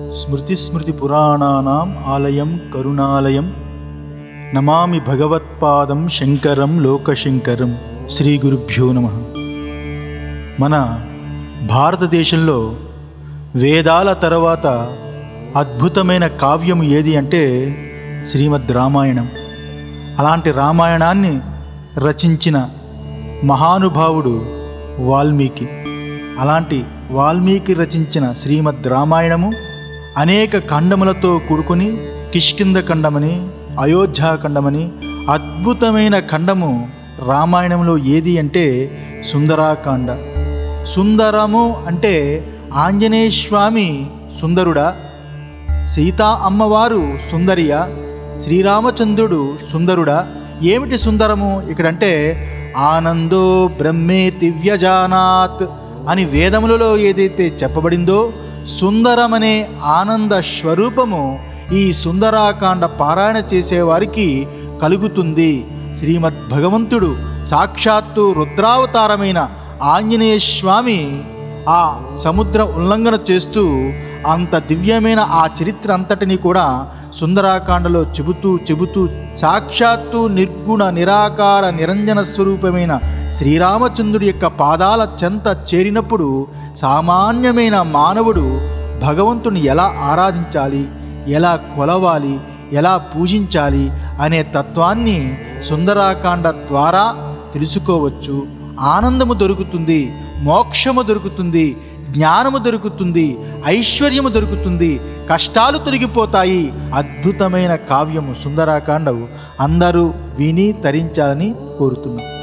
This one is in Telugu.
స్మృతిస్మృతిపురాణానాం ఆలయం కరుణాలయం నమామి భగవత్పాదం శంకరం లోకశంకరం. శ్రీ గురుభ్యో నమః. మన భారతదేశంలో వేదాల తర్వాత అద్భుతమైన కావ్యం ఏది అంటే శ్రీమద్ రామాయణం. అలాంటి రామాయణాన్ని రచించిన మహానుభావుడు వాల్మీకి. అలాంటి వాల్మీకి రచించిన శ్రీమద్ రామాయణము అనేక ఖండములతో కూడుకొని కిష్కింధ ఖండమని, అయోధ్యాఖండమని అద్భుతమైన ఖండము రామాయణంలో ఏది అంటే సుందరాకాండ. సుందరము అంటే ఆంజనేయ స్వామి సుందరుడా, సీతా అమ్మవారు సుందరియా, శ్రీరామచంద్రుడు సుందరుడా? ఏమిటి సుందరము ఇక్కడంటే ఆనందో బ్రహ్మేతి వ్యజానాత్ అని వేదములలో ఏదైతే చెప్పబడిందో సుందరమనే ఆనంద స్వరూపము ఈ సుందరాకాండ పారాయణ చేసేవారికి కలుగుతుంది. శ్రీమద్ భగవంతుడు సాక్షాత్తు రుద్రావతారమైన ఆంజనేయ స్వామి ఆ సముద్ర ఉల్లంఘన చేస్తూ అంత దివ్యమైన ఆ చరిత్ర అంతటిని కూడా సుందరాకాండలో చెబుతూ సాక్షాత్తు నిర్గుణ నిరాకార నిరంజన స్వరూపమైన శ్రీరామచంద్రుడి యొక్క పాదాల చెంత చేరినప్పుడు సామాన్యమైన మానవుడు భగవంతుని ఎలా ఆరాధించాలి, ఎలా కొలవాలి, ఎలా పూజించాలి అనే తత్వాన్ని సుందరాకాండ ద్వారా తెలుసుకోవచ్చు. ఆనందము దొరుకుతుంది, మోక్షము దొరుకుతుంది, జ్ఞానము దొరుకుతుంది, ఐశ్వర్యము దొరుకుతుంది, కష్టాలు తొలగిపోతాయి. అద్భుతమైన కావ్యము సుందరాకాండవు అందరూ విని తరించాలని కోరుతున్నాను.